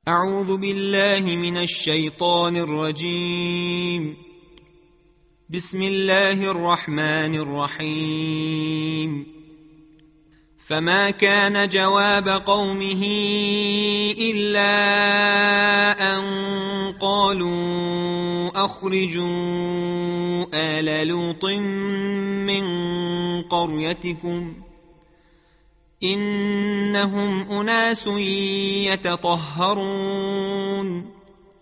أعوذ بالله من الشيطان الرجيم. بسم الله الرحمن الرحيم. فما كان جواب قومه إلا أن قالوا أخرجوا آل لوط من قريتكم إنهم أناس يتطهرون.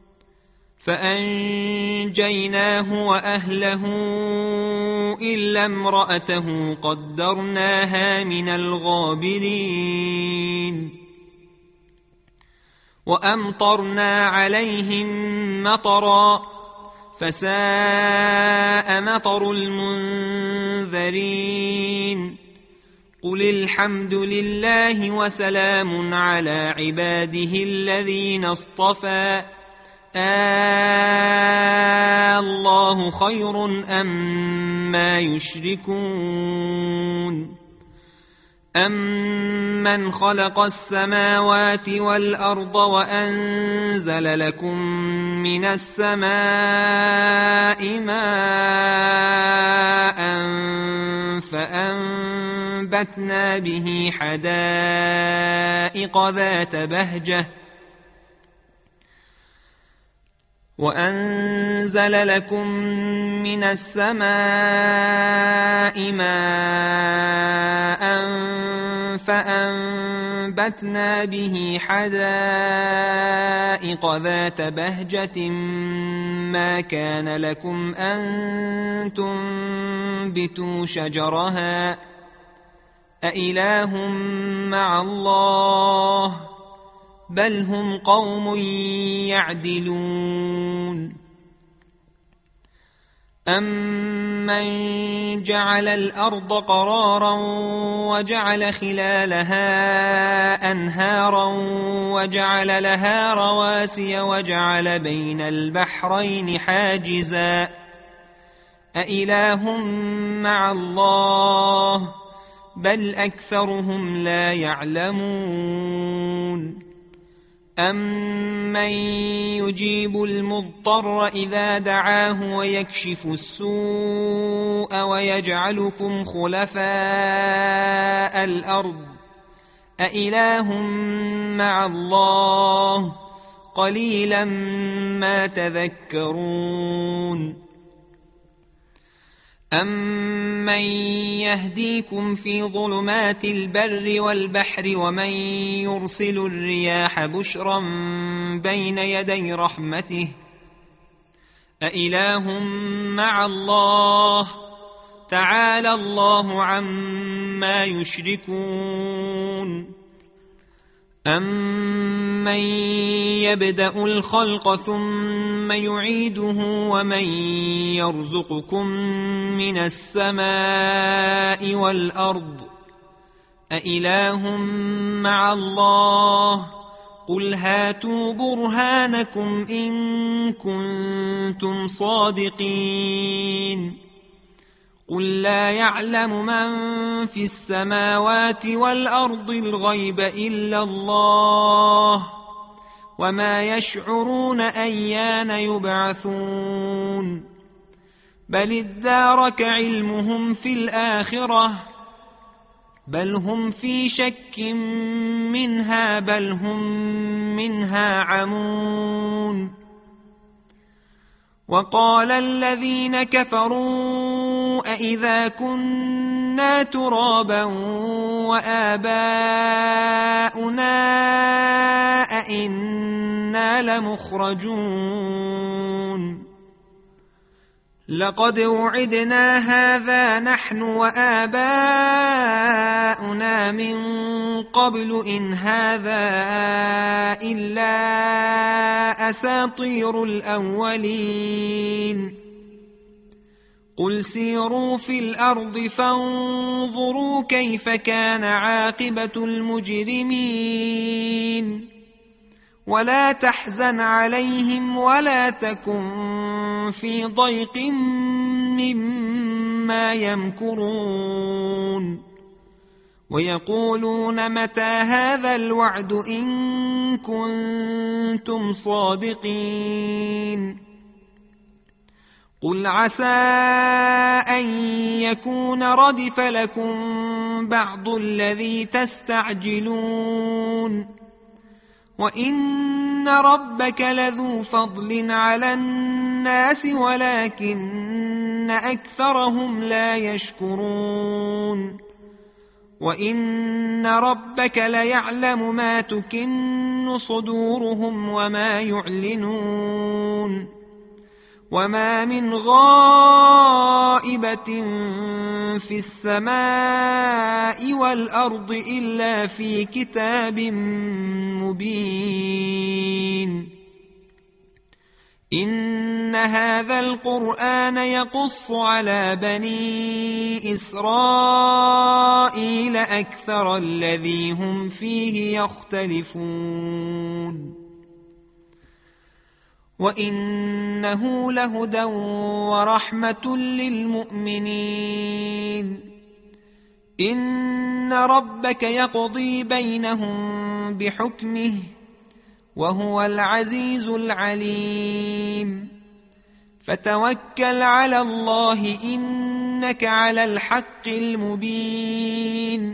فأنجيناه وأهله إلا امرأته قدرناها من الغابرين. وأمطرنا عليهم مطرا فساء مطر المنذرين. قل الحمد لله وسلام على عباده الذين اصطفى الله خير أما يشركون. أمن خلق السماوات والأرض وأنزل لكم من السماء ماء فأنبتنا به حدائق ذات بهجة وأنزل لكم من السماء ماء فأنبتنا به حدائق ذات بهجة ما كان لكم أن تنبتوا شجرها أإله مع الله بل هم قوم يعدلون. أمن جعل الأرض قرارا وجعل خلالها أنهارا وجعل لها رواسي وجعل بين البحرين حاجزا أإله مع الله بل أكثرهم لا يعلمون. أمن يجيب المضطر إذا دعاه ويكشف السوء ويجعلكم خلفاء الأرض أإله مع الله قليلا ما تذكرون. أمن يهديكم في ظلمات البر والبحر ومن يرسل الرياح بشرا بين يدي رحمته أإله مع الله تعالى الله عما يشركون. أمن يبدأ الخلق ثم يعيده ومن يرزقكم من السماء والأرض أإله مع الله قل هاتوا برهانكم إن كنتم صادقين. قل لا يعلم من في السماوات والأرض الغيب إلا الله وما يشعرون أيان يبعثون. بل ادارك علمهم في الآخرة بل هم في شك منها بل هم منها عمون. وقال الذين كفروا أإذا كنا ترابا وآباؤنا أإنا لمخرجون. لقد وعدنا هذا نحن وآباؤنا من قبل إن هذا إلا أساطير الأولين. قل سيروا في الأرض فانظروا كيف كان عاقبة المجرمين. ولا تحزن عليهم ولا تكن في ضيق مما يمكرون. ويقولون متى هذا الوعد إن كنتم صادقين قل عسى أن يكون ردف لكم بعض الذي تستعجلون وإن ربك لذو فضل على الناس ولكن أكثرهم لا يشكرون وإن ربك ليعلم ما تكن صدورهم وما يعلنون وما من غائبة في السماء والأرض إلا في كتاب مبين إن هذا القرآن يقص على بني إسرائيل أكثر الذي هم فيه يختلفون وإنه لهدى ورحمة للمؤمنين إن ربك يقضي بينهم بحكمه وهو العزيز العليم فتوكل على الله إنك على الحق المبين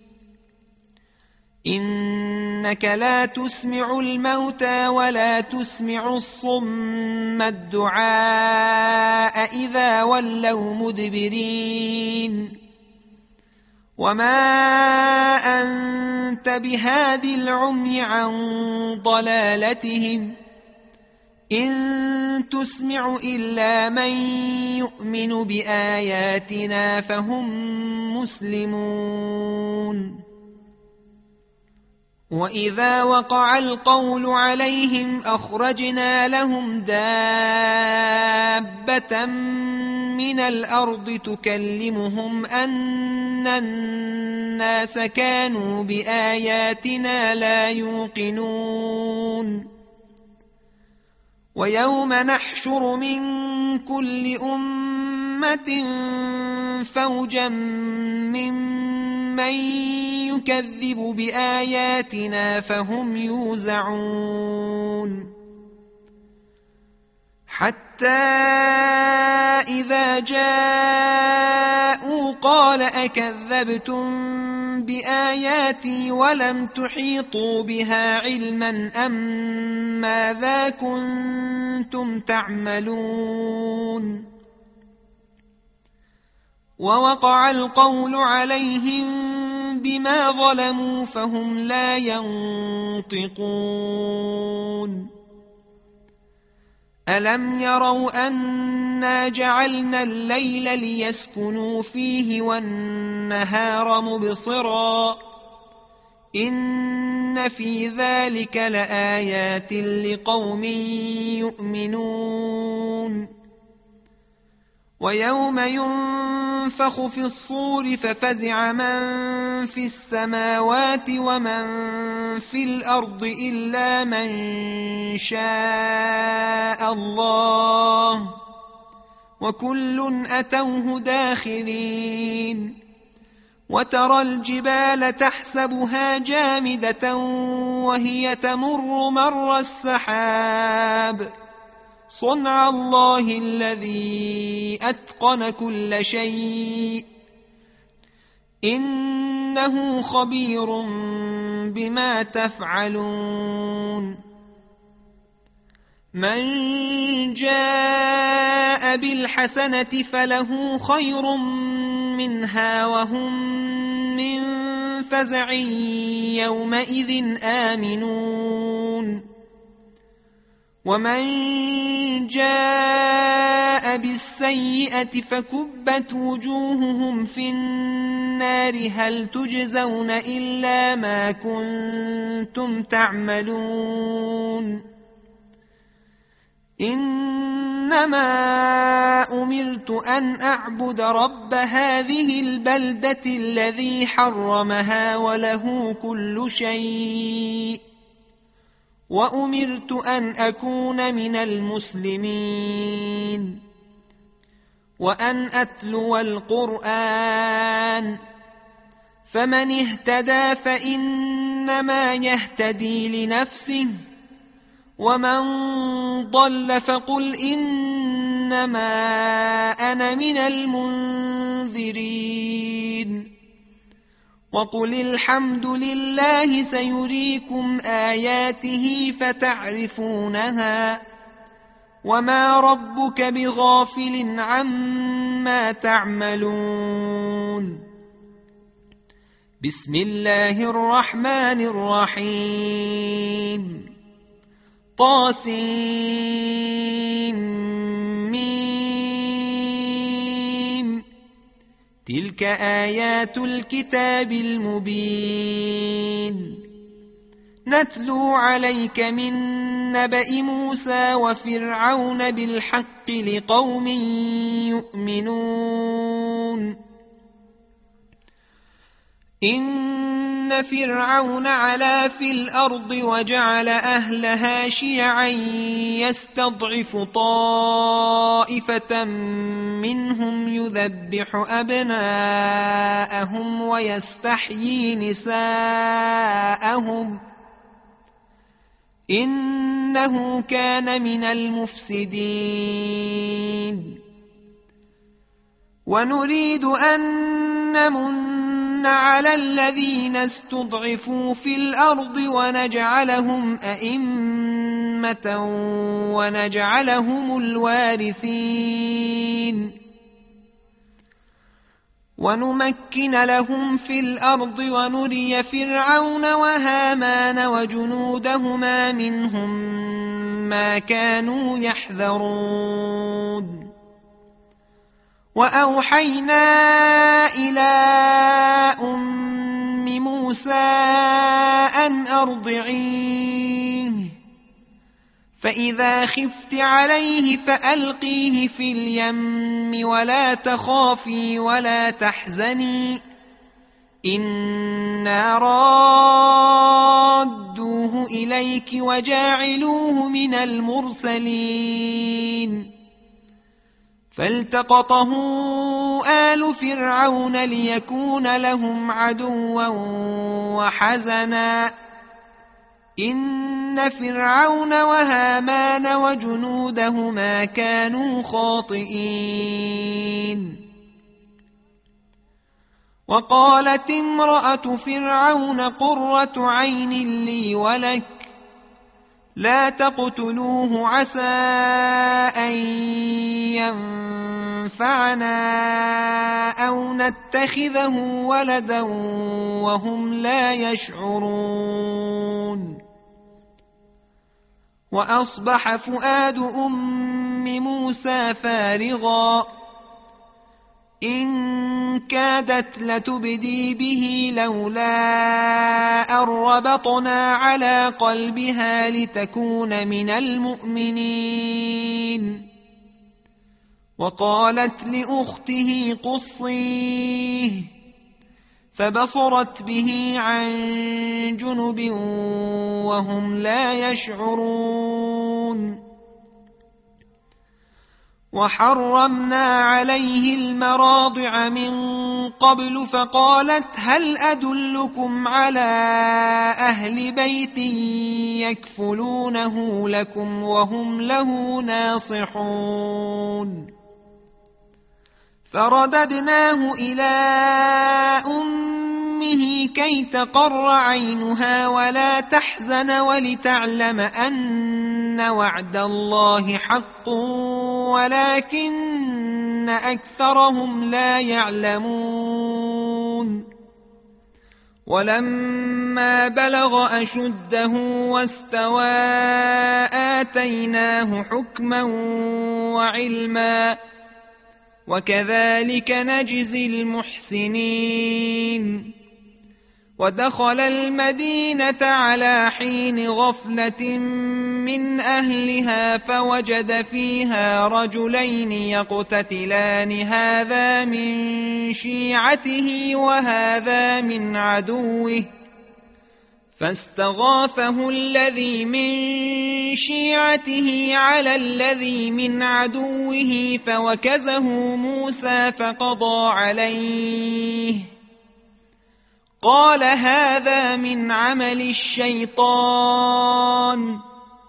إنك لا تسمع الموتى ولا تسمع الصم الدعاء إذا ولوا مدبرين وما أنت بهاد العمي عن ضلالتهم إن تسمع إلا من يؤمن بآياتنا فهم مسلمون وإذا وقع القول عليهم أخرجنا لهم دابة من الأرض تكلمهم أن الناس كانوا بآياتنا لا يوقنون ويوم نحشر من كل أمة فوجا ممن يكذب بآياتنا فهم يوزعون حتى إذا جاءوا قال أكذبتم بآياتي ولم تحيطوا بها علما أم ماذا كنتم تعملون ووقع القول عليهم بما ظلموا فهم لا ينطقون ألم يروا أنا جعلنا الليل ليسكنوا فيه والنهار مبصرا إن في ذلك لآيات لقوم يؤمنون ويوم ينفخ في الصور ففزع من في السماوات ومن في الأرض إلا من شاء الله وكل أتوه داخرين وترى الجبال تحسبها جامدة وهي تمر مر السحاب صنع الله الذي أتقن كل شيء إنه خبير بما تفعلون من جاء بالحسنة فله خير منها وهم من فزع يومئذ آمنون ومن جاء بالسيئة فكبت وجوههم في النار هل تجزون إلا ما كنتم تعملون إنما أمرت أن أعبد رب هذه البلدة الذي حرمها وله كل شيء وأمرت أن أكون من المسلمين وأن أتلو القرآن فمن اهتدى فإنما يهتدي لنفسه، ومن ضل فقل إنما أنا من المنذرين. وقل الحمد لله سيريكم آياته فتعرفونها، وما ربك بغافل عما تعملون. بسم الله الرحمن الرحيم. طاسيم. تلك آيات الكتاب المبين. نتلو عليك من نبأ موسى وفرعون بالحق لقوم يؤمنون. إن فرعون علا في الأرض وجعل أهلها شيعا يستضعف طائفة منهم يذبح أبناءهم ويستحيي نساءهم، إنه كان من المفسدين. ونريد أن نمن على الذين استضعفوا في الأرض ونجعلهم أئمة ونجعلهم الوارثين، ونمكن لهم في الأرض ونري فرعون وهامان وجنودهما منهم ما كانوا يحذرون. وأوحينا إلى أم موسى أن أرضعيه، فإذا خفت عليه فألقيه في اليم ولا تخافي ولا تحزني، إنا رادوه إليك وجاعلوه من المرسلين. فالتقطه آل فرعون ليكون لهم عدوا وحزنا، إن فرعون وهامان وجنودهما كانوا خاطئين. وقالت امرأة فرعون قرة عين لي ولك، لا تقتلوه عسى أن ينفعنا أو نتخذه ولدا وهم لا يشعرون. وأصبح فؤاد أم موسى فارغا إن كادت لتبدي به لولا أن ربطنا على قلبها لتكون من المؤمنين. وقالت لأخته قصيه، فبصرت به عن جنب وهم لا يشعرون. وحرمنا عليه المراضع من قبل فقالت هل أدلكم على أهل بيت يكفلونه لكم وهم له ناصحون. فرددناه إلى أمه كي تقر عينها ولا تحزن ولتعلم أن وعد الله حق ولكن أكثرهم لا يعلمون. ولما بلغ أشده واستوى آتيناه حكما وعلما وكذلك نجزي المحسنين. ودخل المدينة على حين غفلة من أهلها فوجد فيها رجلين يقتتلان هذا من شيعته وهذا من عدوه، فاستغاثه الذي من شيعته على الذي من عدوه فوكزه موسى فقضى عليه قال هذا من عمل الشيطان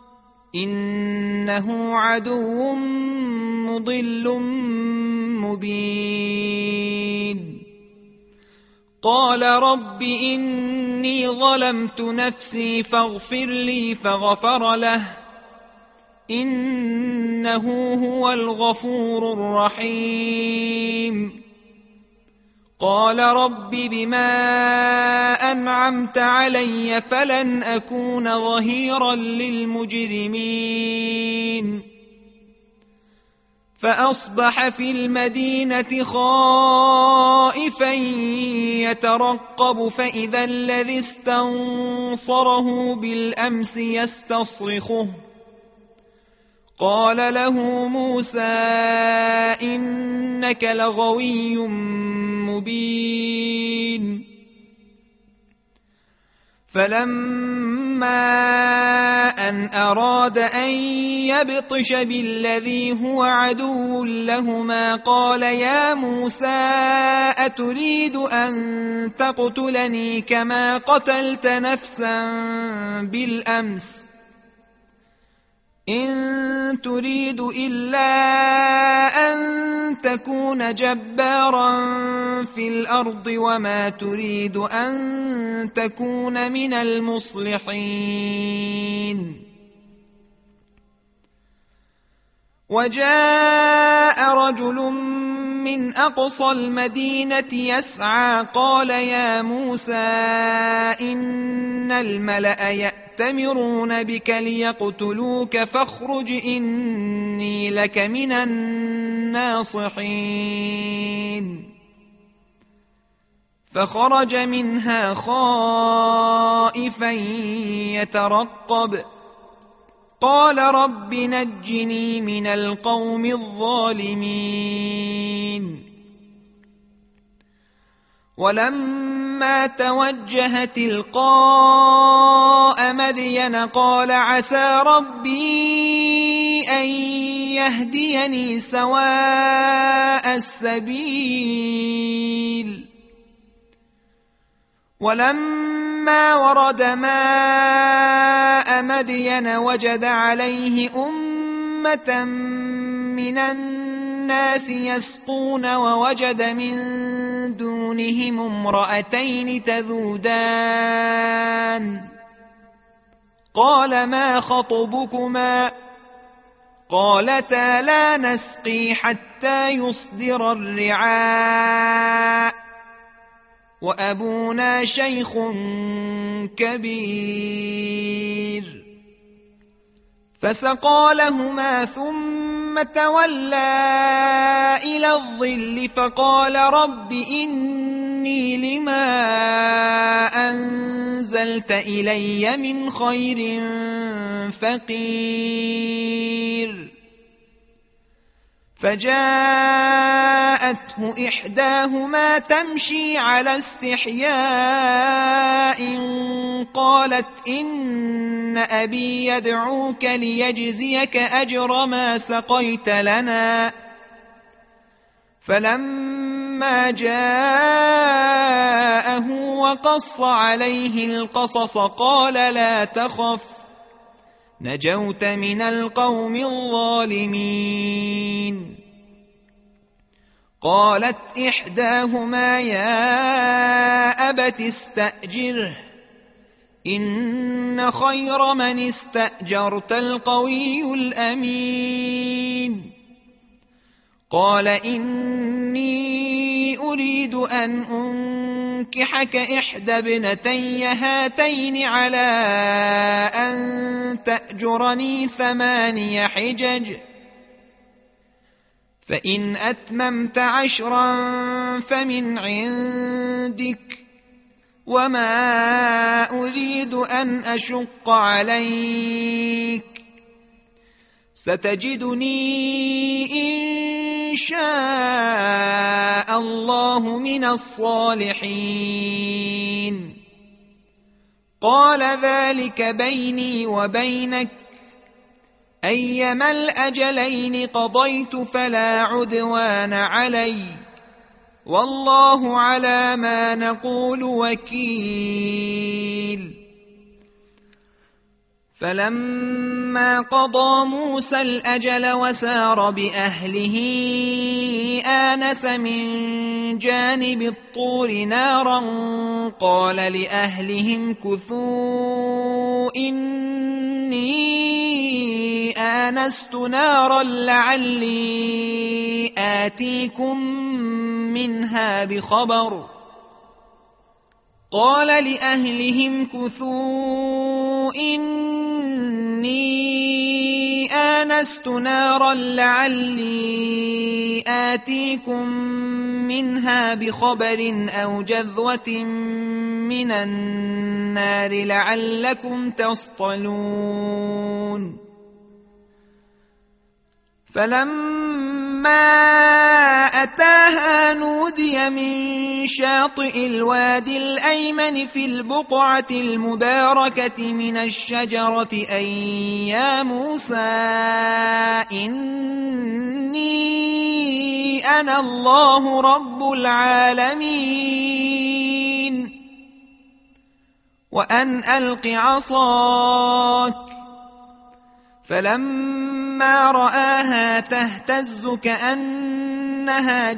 إنه عدو مضل مبين قال رب إني ظلمت نفسي فاغفر لي فغفر له إنه هو الغفور الرحيم قال رب بما أنعمت علي فلن أكون ظهيرا للمجرمين فأصبح في المدينة خائفا يترقب فإذا الذي استنصره بالأمس يستصرخه قال له موسى إنك لغوي مبين فلما أن أراد أن يبطش بالذي هو عدو لهما قال يا موسى أتريد أن تقتلني كما قتلت نفسا بالأمس إن تريد إلا أن تكون جبارا في الأرض وما تريد أن تكون من المصلحين وجاء رجل من أقصى المدينة يسعى قال يا موسى إن الملأ يأتمرون بك ليقتلوك فاخرج إني لك من الناصحين فخرج منها خائفا يترقب قال رب نجني من القوم الظالمين ولما توجه تلقاء مدين قال عسى ربي أن يهديني سواء السبيل ولما ورد ماء مدين وجد عليه أمة من الناس يسقون ووجد من دونهم امرأتين تذودان قال ما خطبكما قالتا لا نسقي حتى يصدر الرعاء وأبونا شيخ كبير فسقى لهما ثم تولى إلى الظل فقال رب إني لما أنزلت إلي من خير فقير فجاءته إحداهما تمشي على استحياء قالت إن أبي يدعوك ليجزيك أجر ما سقيت لنا فلما جاءه وقص عليه القصص قال لا تخف نجوت من القوم الظالمين قالت إحداهما يا أبت استأجره إن خير من استأجرت القوي الأمين قال إني أريد أن أنكحك إحدى ابنتي هاتين على أن تأجرني 8 حجج فإن أتممت 10 فمن عندك وما أريد أن أشق عليك ستجدني إن شاء الله من الصالحين قال ذلك بيني وبينك أيما الأجلين قضيت فلا عدوان علي والله على ما نقول وكيل. فلما قضى موسى الأجل وسار بأهله آنس من جانب الطور نارا قال لأهلهم كثوا إني آنست نارا لعلي آتيكم منها بخبر. قال لأهلهم كثوا إني آنست نارا لعلي آتيكم منها بخبر أو جذوة من النار لعلكم تصطلون. فلما أتاها نودي من شاطئ الوادي الأيمن في البقعة المباركة من الشجرة أن يا موسى إني أنا الله رب العالمين وأن ألق عصاك. فلما رآها تهتز كأنها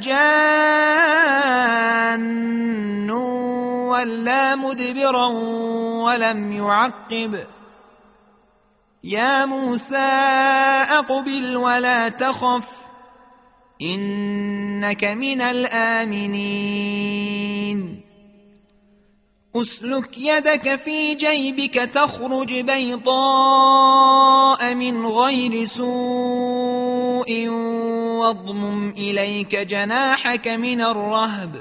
جان ولا مدبرا ولم يعقب. يا موسى أقبل ولا تخف إنك من الآمنين. أسلك يدك في جيبك تخرج بيضاء من غير سوء واضمم إليك جناحك من الرهب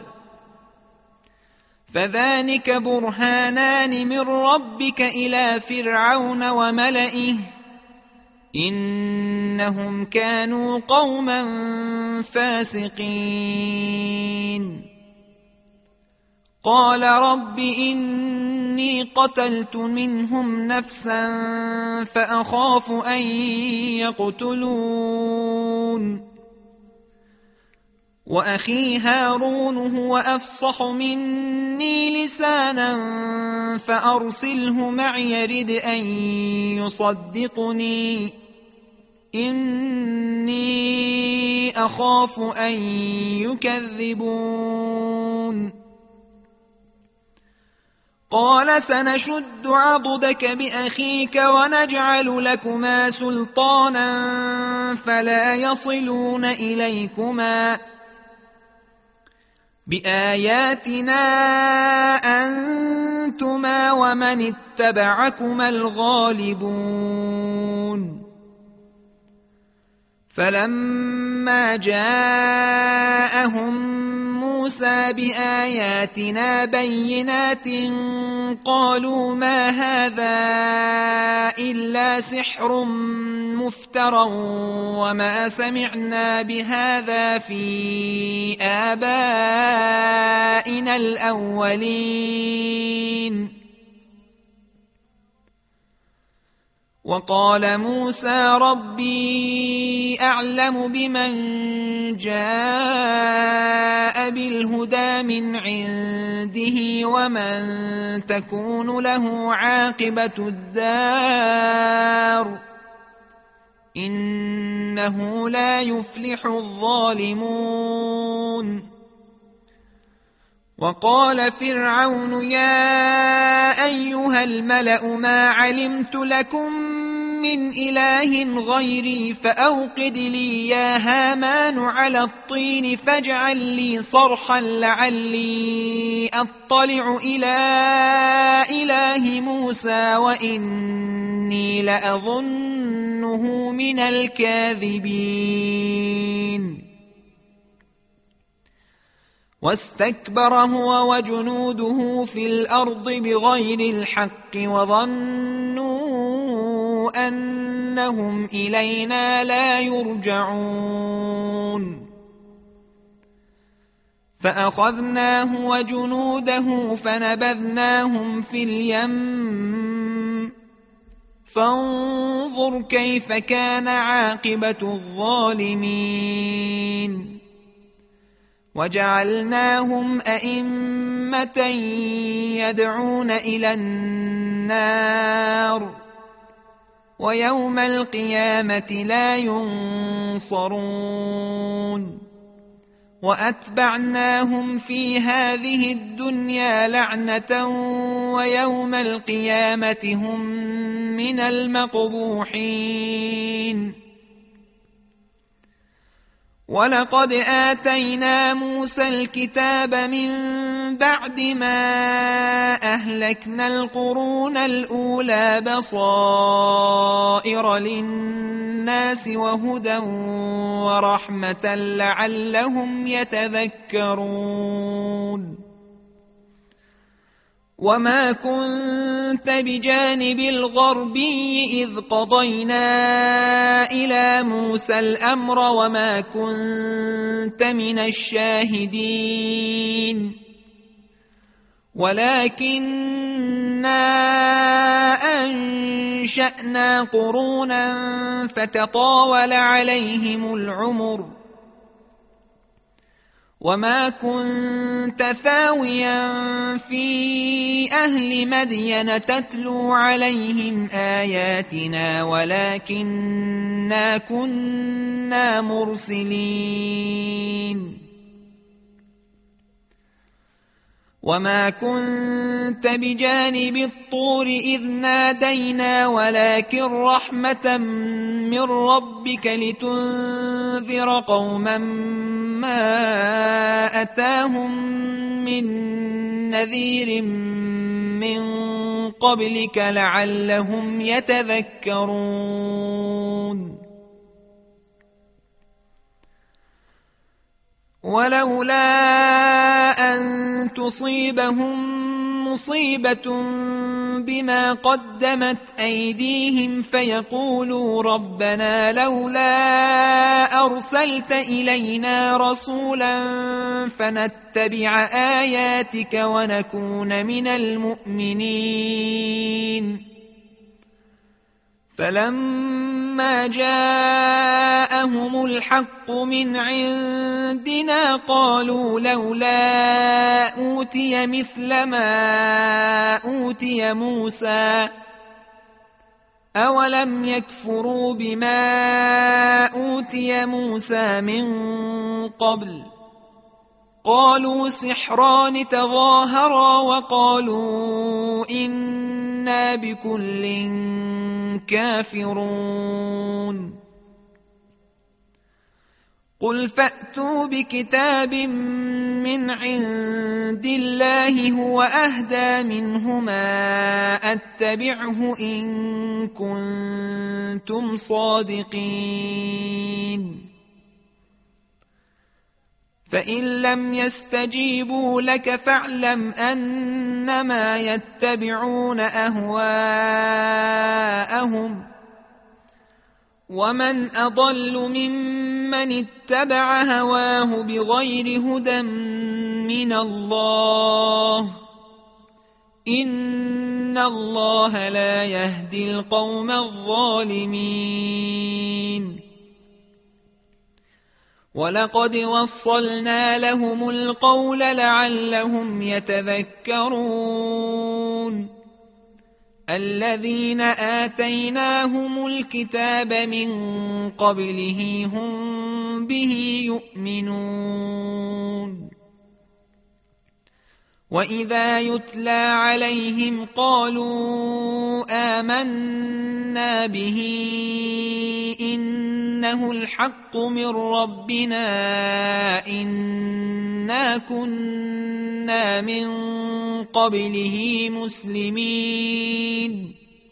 فذلك برهانان من ربك إلى فرعون وملئه إنهم كانوا قوما فاسقين. قال رب إني قتلت منهم نفسا فأخاف أن يقتلون وأخي هارون هو أفصح مني لسانا فأرسله معي يرد أن يصدقني إني أخاف أن يكذبون. قال سنشد عضدك بأخيك ونجعل لكما سلطانا فلا يصلون إليكما بآياتنا أنتما ومن اتبعكما الغالبون. فلما جاءهم موسى بآياتنا بينات قالوا ما هذا إلا سحر مفترى وما سمعنا بهذا في آبائنا الأولين. وقال موسى ربي أعلم بمن جاء بالهدى من عنده ومن تكون له عاقبة الدار إنه لا يفلح الظالمون. وقال فرعون يا أيها الملأ ما علمت لكم من إله غيري فأوقد لي يا هامان على الطين فاجعل لي صرحا لعلي أطلع إلى إله موسى وإني لأظنه من الكاذبين. واستكبر هو وجنوده في الأرض بغير الحق وظنوا أنهم إلينا لا يرجعون. فأخذناه وجنوده فنبذناهم في اليم فانظر كيف كان عاقبة الظالمين. وجعلناهم أئمة يدعون إلى النار ويوم القيامة لا ينصرون وأتبعناهم في هذه الدنيا لعنة ويوم القيامة هم من المقبوحين ولقد آتينا موسى الكتاب من بعد ما أهلكنا القرون الأولى بصائر للناس وهدى ورحمة لعلهم يتذكرون وما كنت بجانب الغربي إذ قضينا إلى موسى الأمر وما كنت من الشاهدين ولكننا أنشأنا قرونا فتطاول عليهم العمر وما كنت ثاويا في أهل مدين تتلو عليهم آياتنا ولكننا كنا مرسلين وما كنت بجانب الطور إذ نادينا ولكن رحمة من ربك لتنذر قوما ما أتاهم من نذير من قبلك لعلهم يتذكرون ولولا أن تصيبهم مصيبة بما قدمت أيديهم فيقولوا ربنا لولا أرسلت إلينا رسولا فنتبع آياتك ونكون من المؤمنين فلما جاءهم الحق من عندنا قالوا لولا أوتي مثل ما أوتي موسى أولم يكفروا بما أوتي موسى من قبل قالوا سحران تظاهرا وقالوا إنا بكل كافرون قل فأتوا بكتاب من عند الله هو أهدى منهما أتبعه إن كنتم صادقين فإن لم يستجيبوا لك فاعلم أنما يتبعون أهواءهم ومن أضل ممن اتبع هواه بغير هدى من الله إن الله لا يهدي القوم الظالمين ولقد وصلنا لهم القول لعلهم يتذكرون الذين آتيناهم الكتاب من قبله هم به يؤمنون وإذا يتلى عليهم قالوا آمنا به إنه الحق من ربنا إنا كنا من قبله مسلمين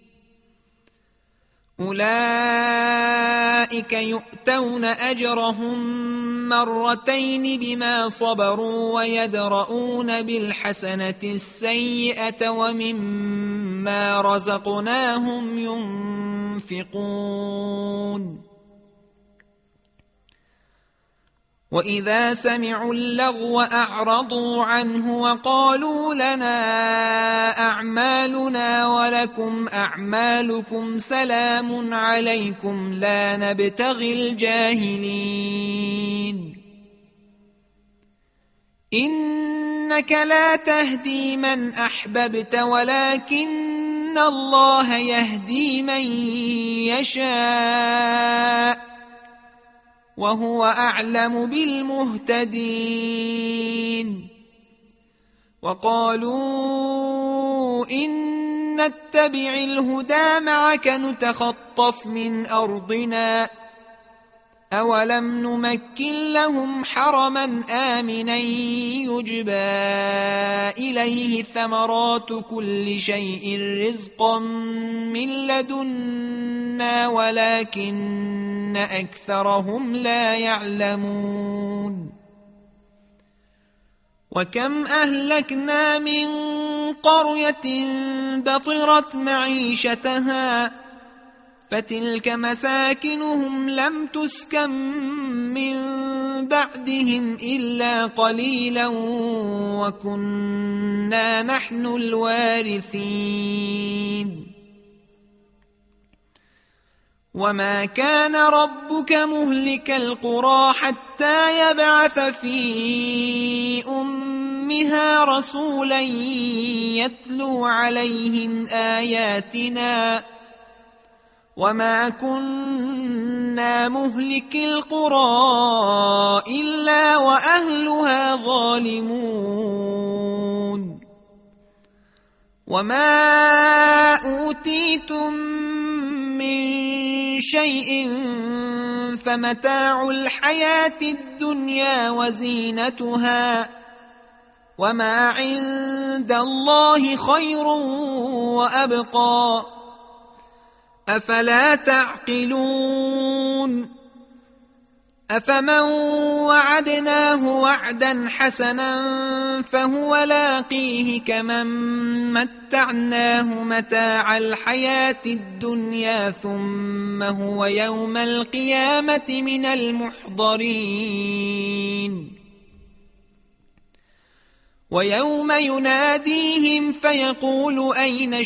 أولئك يؤتون أجرهم مرتين بما صبروا ويدرؤون بالحسنة السيئة ومما رزقناهم ينفقون وإذا سمعوا اللغو أعرضوا عنه وقالوا لنا أعمالنا ولكم أعمالكم سلام عليكم لا نبتغي الجاهلين إنك لا تهدي من أحببت ولكن الله يهدي من يشاء وهو أعلم بالمهتدين. وقالوا إن نتبع الهدى معك نتخطف من أرضنا أولم نمكن لهم حرما آمنا يجبى إليه ثمرات كل شيء رزقا من لدنا ولكن أكثرهم لا يعلمون. وكم أهلكنا من قرية بطرت معيشتها فتلك مساكنهم لم تسكن من بعدهم إلا قليلا وكنا نحن الوارثين. وما كان ربك مهلك القرى حتى يبعث في أمها رسولا يتلو عليهم آياتنا وما كنا مهلك القرى إلا وأهلها ظالمون. وما أوتيتم من شيء فمتاع الحياة الدنيا وزينتها وما عند الله خير وأبقى أفلا تعقلون. أفمن وعدناه وعدا حسنا فهو لاقيه كمن متعناه متاع الحياة الدنيا ثم هو يوم القيامة من المحضرين. ويوم يناديهم فيقول أين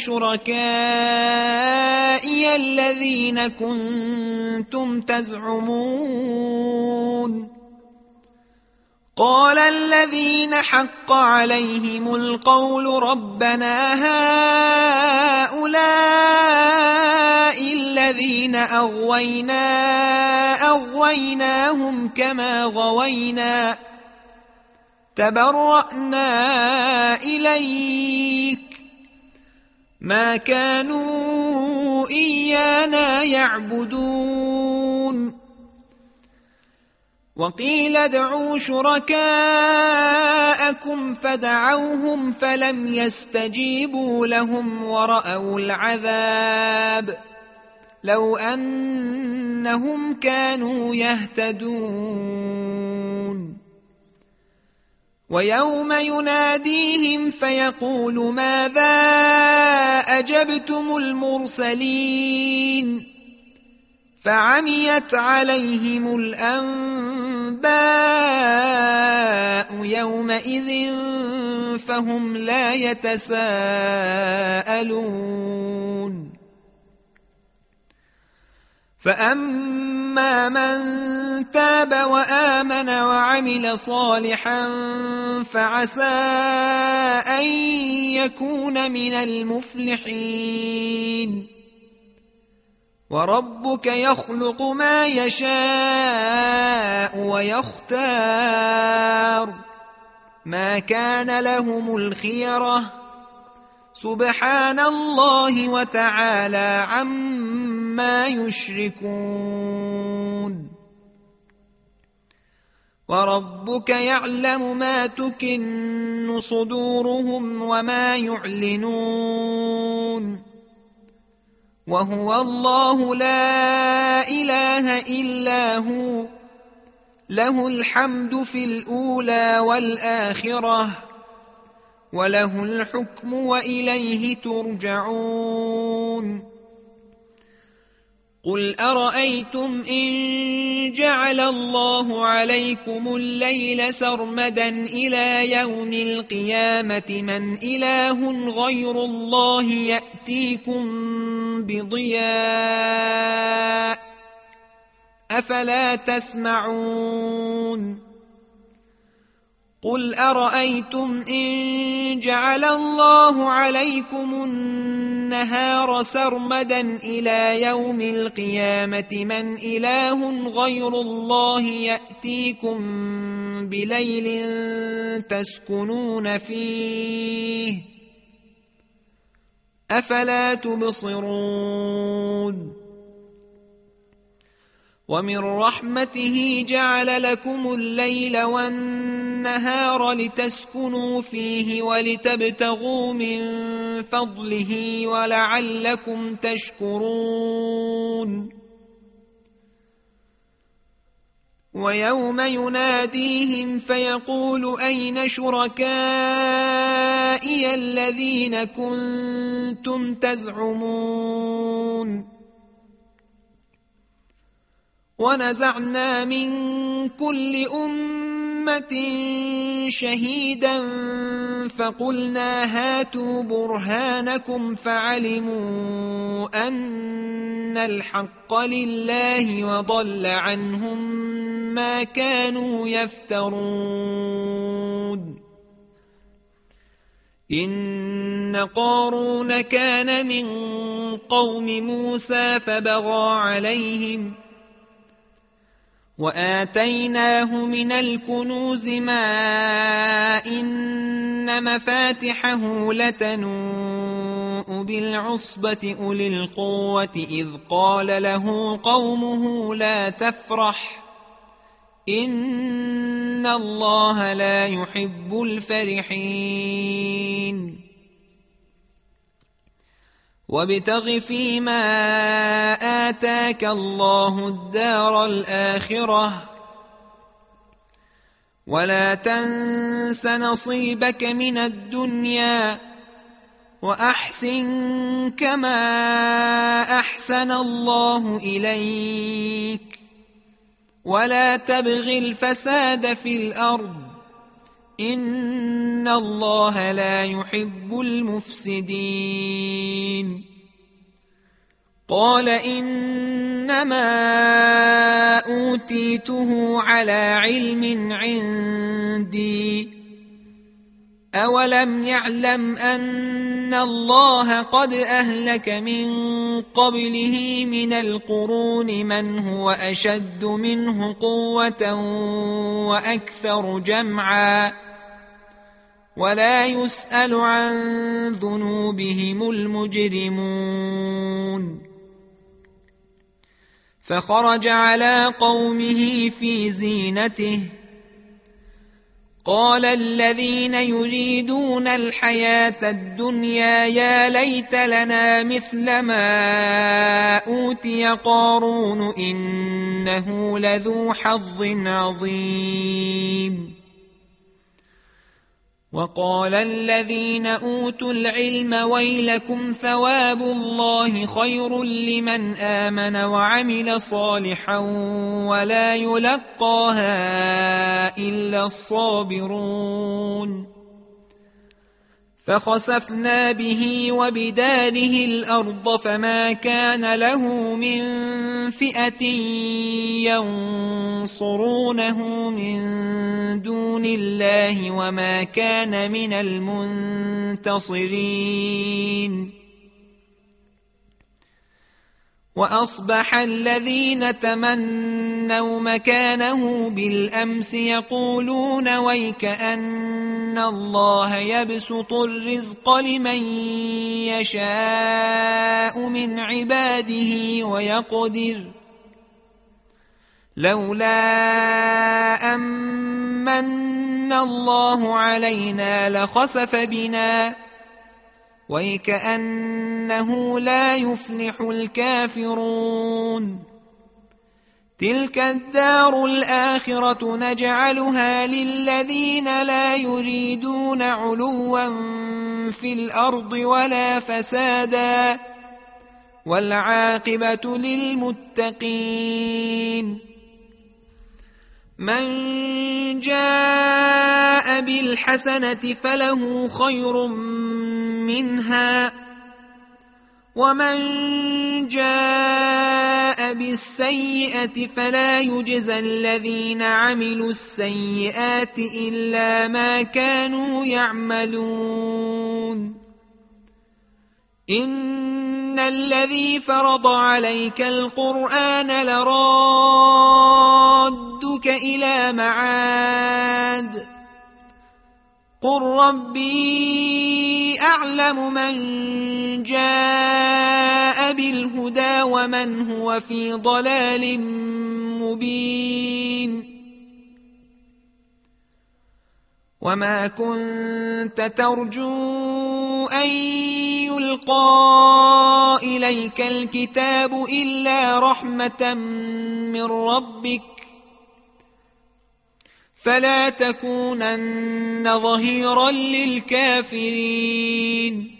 شركائي الذين كنتم تزعمون قال الذين حق عليهم القول ربنا هؤلاء الذين أغويناهم كما غوينا تبرأنا إليك ما كانوا إيانا يعبدون. وقيل ادعوا شركاءكم فدعوهم فلم يستجيبوا لهم ورأوا العذاب لو أنهم كانوا يهتدون. ويوم يناديهم فيقول ماذا أجبتم المرسلين فعميت عليهم الأنباء يومئذ فهم لا يتساءلون. فأما من تاب وآمن وعمل صالحا فعسى أن يكون من المفلحين. وربك يخلق ما يشاء ويختار ما كان لهم الخيرة سبحان الله وتعالى عما يشركون. وربك يعلم ما تكن صدورهم وما يعلنون وهو الله لا إله إلا هو له الحمد في الأولى والآخرة وله الحكم وإليه ترجعون. قل أرأيتم إن جعل الله عليكم الليل سرمدا إلى يوم القيامة من إله غير الله يأتيكم بضياء أفلا تسمعون. قل أرأيتم إن جعل الله عليكم النهار سرمدا إلى يوم القيامة من إله غير الله يأتيكم بليل تسكنون فيه أفلا تبصرون ومن رحمته جعل لكم الليل والنهار لتسكنوا فيه ولتبتغوا من فضله ولعلكم تشكرون ويوم يناديهم فيقول أين شركائي الذين كنتم تزعمون ونزعنا من كل أمة شهيدا فقلنا هاتوا برهانكم فعلموا أن الحق لله وضل عنهم ما كانوا يفترون إن قارون كان من قوم موسى فبغى عليهم وآتيناه من الكنوز ما إن مفاتحه لتنوء بالعصبة أولي القوة إذ قال له قومه لا تفرح إن الله لا يحب الفرحين وابتغ فيما آتاك الله الدار الآخرة ولا تنس نصيبك من الدنيا وأحسن كما أحسن الله إليك ولا تبغ الفساد في الأرض إن الله لا يحب المفسدين قال إنما أوتيته على علم عندي أولم يعلم أن الله قد أهلك من قبله من القرون من هو أشد منه قوة وأكثر جمعا ولا يسأل عن ذنوبهم المجرمون فخرج على قومه في زينته قال الذين يريدون الحياة الدنيا يا ليت لنا مثل ما أوتي قارون إنه لذو حظ عظيم وقال الذين أوتوا العلم ويلكم ثواب الله خير لمن آمن وعمل صالحا ولا يلقاها إلا الصابرون فخسفنا به وبداره الأرض فما كان له من فئة ينصرونه من دون الله وما كان من المنتصرين وأصبح الذين تمنوا مكانه بالأمس يقولون ويكأن الله يبسط الرزق لمن يشاء من عباده ويقدر لولا أمن الله علينا لخسف بنا ويكأنه لا يفلح الكافرون تلك الدار الآخرة نجعلها للذين لا يريدون علوا في الأرض ولا فسادا والعاقبة للمتقين من جاء بالحسنة فله خير منها ومن جاء بالسيئة فلا يجزى الذين عملوا السيئات إلا ما كانوا يعملون إن الذي فرض عليك القرآن لرادك إلى معاد قل ربي أعلم من جاء بالهدى ومن هو في ضلال مبين وما كنت ترجو أن يلقى إليك الكتاب إلا رحمة من ربك فلا تكونن ظهيرا للكافرين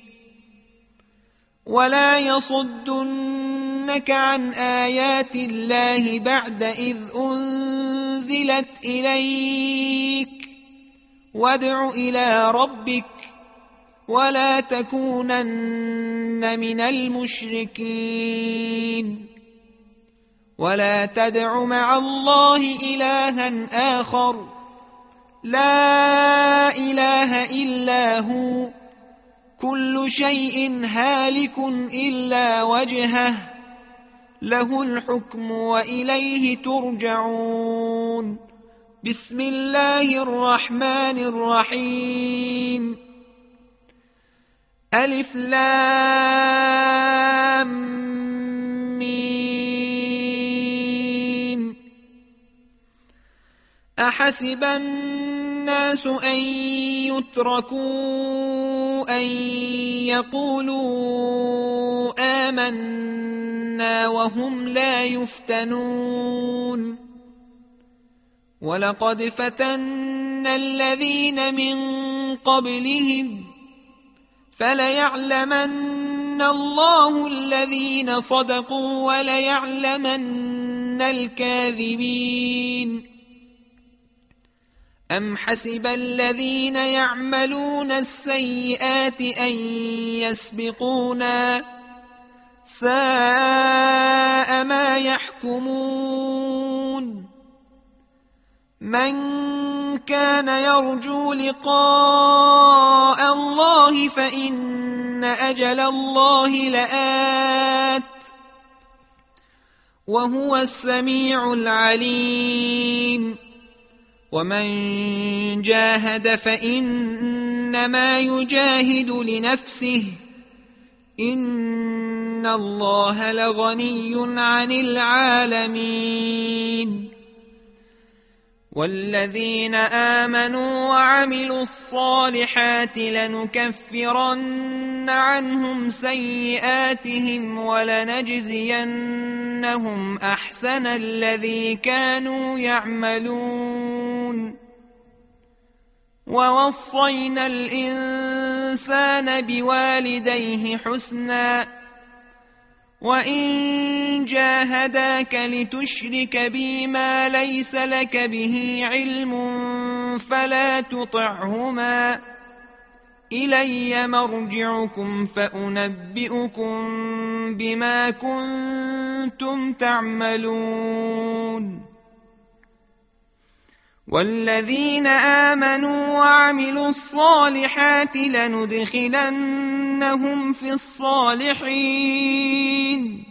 ولا يصدنك عن آيات الله بعد إذ أنزلت إليك وادع إلى ربك ولا تكونن من المشركين ولا تدع مع الله إلها آخر لا إله إلا هو كل شيء هالك إلا وجهه له الحكم وإليه ترجعون بسم الله الرحمن الرحيم ألف لام ميم أحسب الناس أن يتركوا أن يقولوا آمنا وهم لا يفتنون ولقد فتنا الذين من قبلهم فليعلمن الله الذين صدقوا وليعلمن الكاذبين أم حسب الذين يعملون السيئات أن يسبقونا ساء ما يحكمون من كان يرجو لقاء الله فإن أجل الله لآت وهو السميع العليم ومن جاهد فإنما يجاهد لنفسه إن الله لغني عن العالمين والذين آمنوا وعملوا الصالحات لنكفرن عنهم سيئاتهم ولنجزينهم أحسن الذي كانوا يعملون ووصينا الإنسان بوالديه حسنا وإن جاهداك لتشرك بي ما ليس لك به علم فلا تطعهما إلي مرجعكم فأنبئكم بما كنتم تعملون والذين آمنوا وعملوا الصالحات لندخلنهم في الصالحين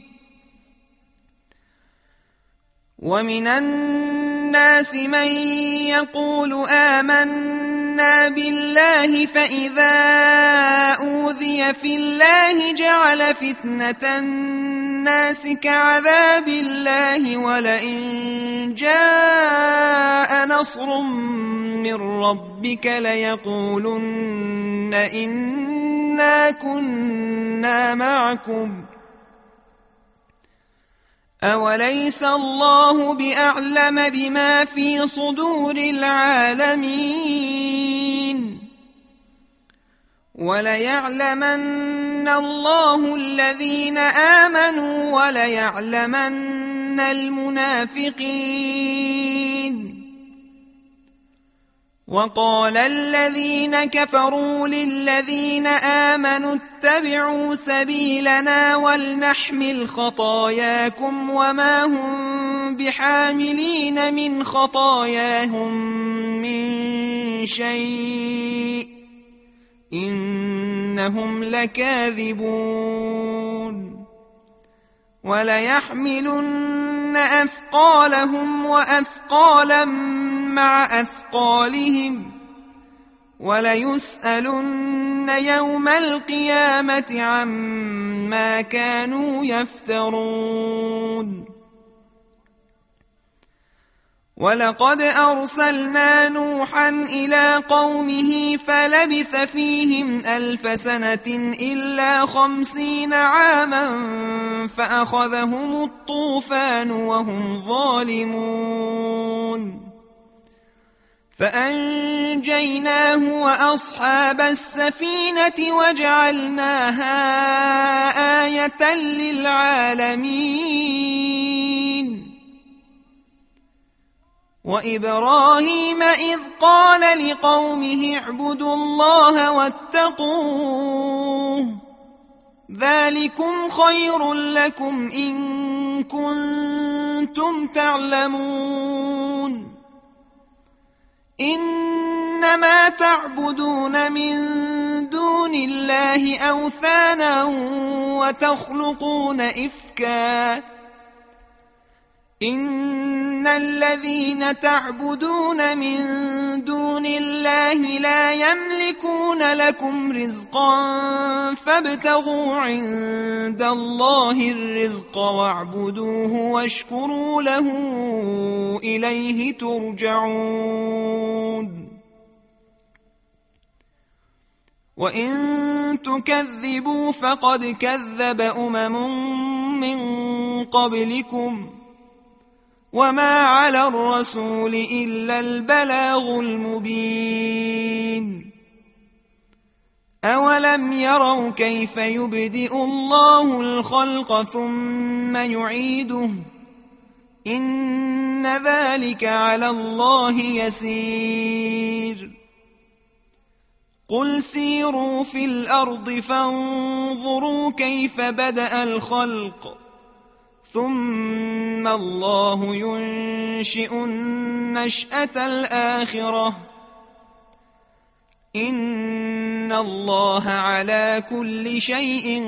ومن الناس من يقول آمنا بالله فإذا أوذي في الله جعل فتنة الناس كعذاب الله ولئن جاء نصر من ربك ليقولن إنا كنا معكم أوليس الله بأعلم بما في صدور العالمين وليعلمن الله الذين آمنوا وليعلمن المنافقين وقال الذين كفروا للذين آمنوا اتبعوا سبيلنا ولنحمل خطاياكم وما هم بحاملين من خطاياهم من شيء إنهم لكاذبون وليحملن أثقالهم وأثقالا مع أثقالهم وليسألن يوم القيامة عما كانوا يفترون ولقد أرسلنا نوحا إلى قومه فلبث فيهم 1000 سنة إلا 50 عاما فأخذهم الطوفان وهم ظالمون فأنجيناه وأصحاب السفينة وجعلناها آية للعالمين وإبراهيم إذ قال لقومه اعبدوا الله واتقوه ذلكم خير لكم إن كنتم تعلمون إنما تعبدون من دون الله أوثانا وتخلقون إفكا إن الذين تعبدون من دون الله لا يملكون لكم رزقا فابتغوا عند الله الرزق واعبدوه واشكروا له إليه ترجعون وإن تكذبوا فقد كذب من قبلكم وما على الرسول إلا البلاغ المبين أولم يروا كيف يبدئ الله الخلق ثم يعيده إن ذلك على الله يسير قل سيروا في الأرض فانظروا كيف بدأ الخلق ثم الله ينشئ النشأة الآخرة إن الله على كل شيء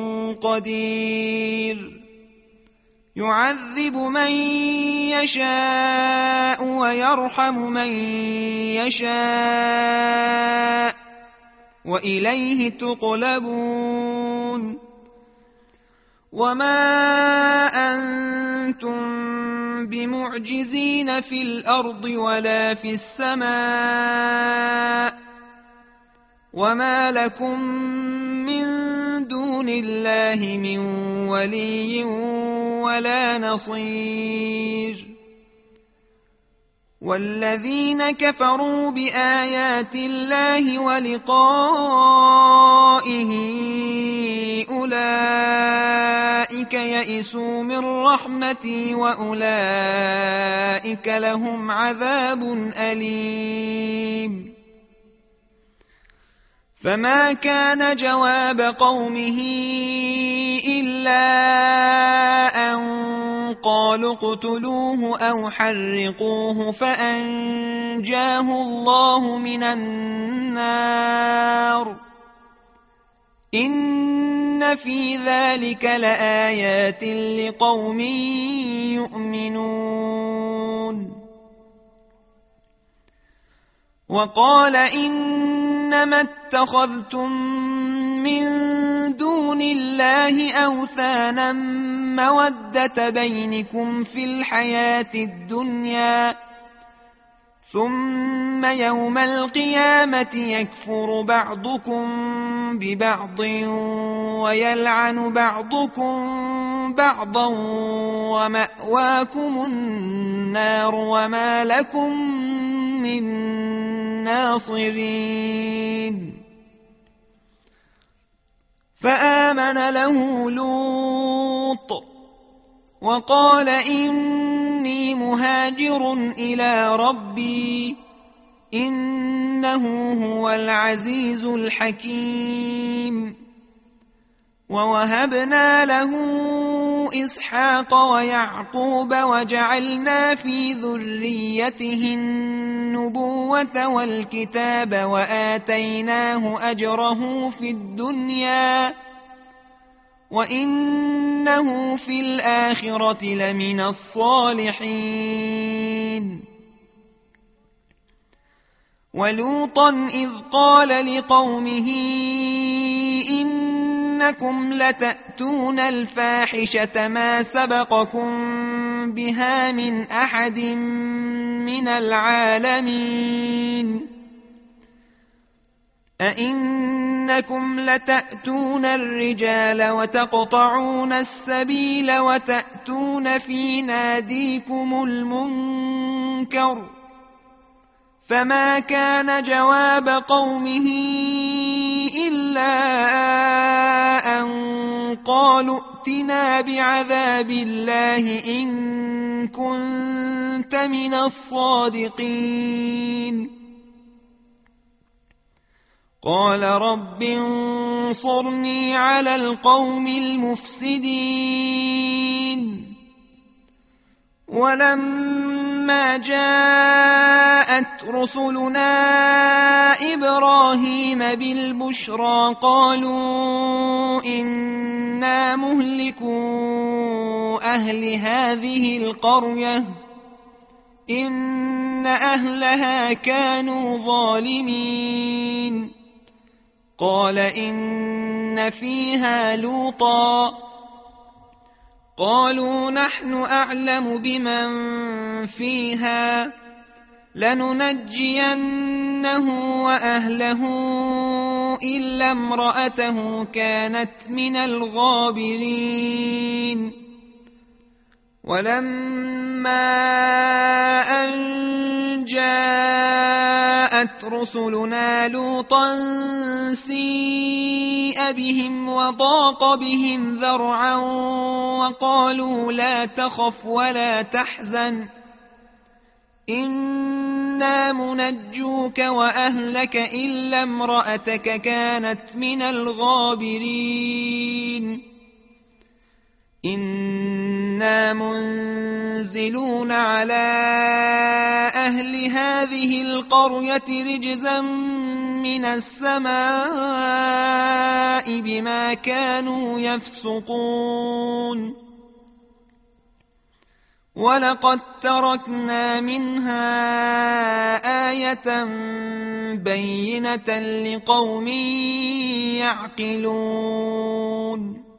قدير يعذب من يشاء ويرحم من يشاء وإليه تقلبون وما أنتم بمعجزين في الأرض ولا في السماء وما لكم من دون الله من ولي ولا نصير والذين كفروا بآيات الله ولقائه أولئك يئسوا من رحمتي وأولئك لهم عذاب أليم فما كان جواب قومه إلا أن قالوا اقتلوه أو حرقوه فأنجاه الله من النار إن في ذلك لآيات لقوم يؤمنون وقال إنما اتخذتم من دون الله أوثانا مودة بينكم في الحياة الدنيا ثم يوم القيامة يكفر بعضكم ببعض ويلعن بعضكم بعضا ومأواكم النار وما لكم من ناصرين فآمن له لوط وقال إني مهاجر إلى ربي إنه هو العزيز الحكيم. ووهبنا له إسحاق ويعقوب وجعلنا في ذريته النبوة والكتاب وآتيناه أجره في الدنيا وإنه في الآخرة لمن الصالحين. ولوطا إذ قال لقومه إنكم لتأتون الفاحشة ما سبقكم بها من أحد من العالمين أئنكم لتأتون الرجال وتقطعون السبيل وتأتون في ناديكم المنكر. فما كان جواب قومه إلا أن قالوا ائتنا بعذاب الله إن كنت من الصادقين. قال رب انصرني على القوم المفسدين. ولما جاءت رسلنا إبراهيم بالبشرى قالوا إنا مهلكو أهل هذه القرية إن أهلها كانوا ظالمين. قال إن فيها لوطا قالوا نحن أعلم بمن فيها لننجينه وأهله إلا امرأته كانت من الغابرين. ولما أن جاءت رسلنا لوطا سيء بهم وضاق بهم ذرعا وقالوا لا تخف ولا تحزن إنا منجوك وأهلك إلا امرأتك كانت من الغابرين. إنا منزلون على أهل هذه القرية رجزا من السماء بما كانوا يفسقون. ولقد تركنا منها آية بينة لقوم يعقلون.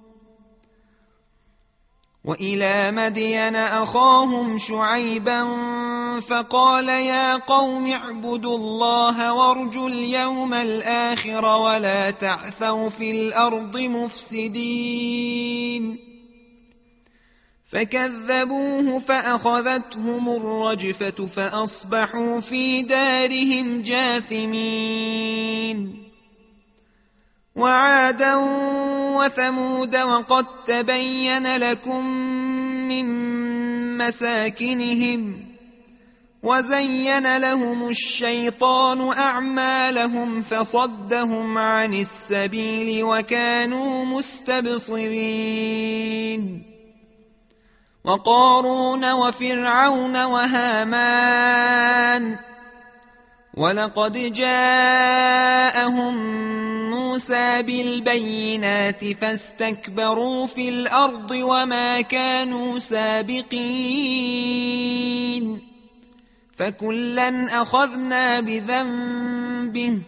وإلى مدين أخاهم شعيبا فقال يا قوم اعبدوا الله وارجوا اليوم الآخر ولا تعثوا في الأرض مفسدين. فكذبوه فأخذتهم الرجفة فأصبحوا في دارهم جاثمين. وعادا وثمود وقد تبين لكم من مساكنهم وزين لهم الشيطان أعمالهم فصدهم عن السبيل وكانوا مستبصرين. وقارون وفرعون وهامان ولقد جاءهم موسى بالبينات فاستكبروا في الأرض وما كانوا سابقين. فكلا أخذنا بذنبه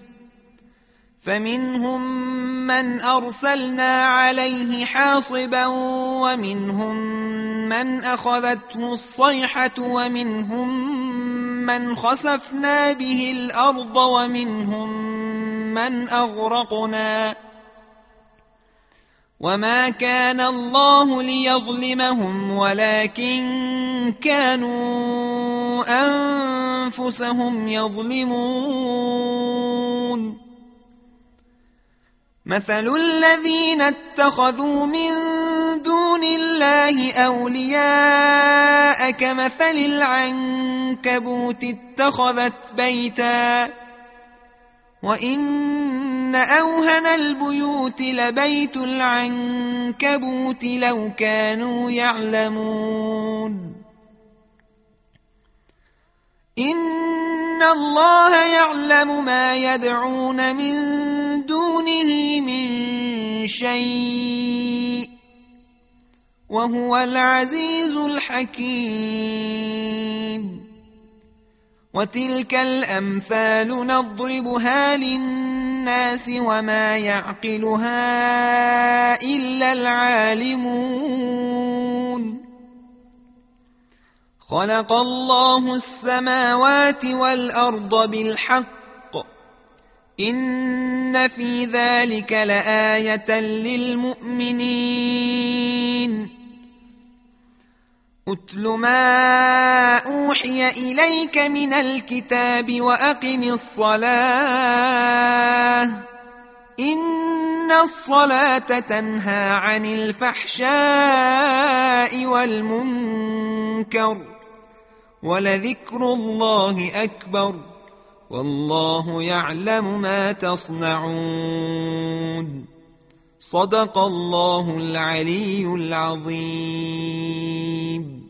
فمنهم من أرسلنا عليه حاصبا ومنهم من أخذته الصيحة ومنهم من خسفنا به الأرض ومنهم من أغرقنا. وما كان الله ليظلمهم ولكن كانوا أنفسهم يظلمون. مثل الذين اتخذوا من دون الله أولياء كمثل العنكبوت العنكبوت اتخذت بيتا وإن أوهن البيوت لبيت العنكبوت لو كانوا يعلمون إن الله يعلم ما يدعون من دونه من شيء وهو العزيز الحكيم وتلك الأمثال نضربها للناس وما يعقلها إلا العالمون خلق الله السماوات والأرض بالحق إن في ذلك لآية للمؤمنين أتل ما أوحي إليك من الكتاب وأقم الصلاة إن الصلاة تنهى عن الفحشاء والمنكر ولذكر الله أكبر والله يعلم ما تصنعون صدق الله العلي العظيم.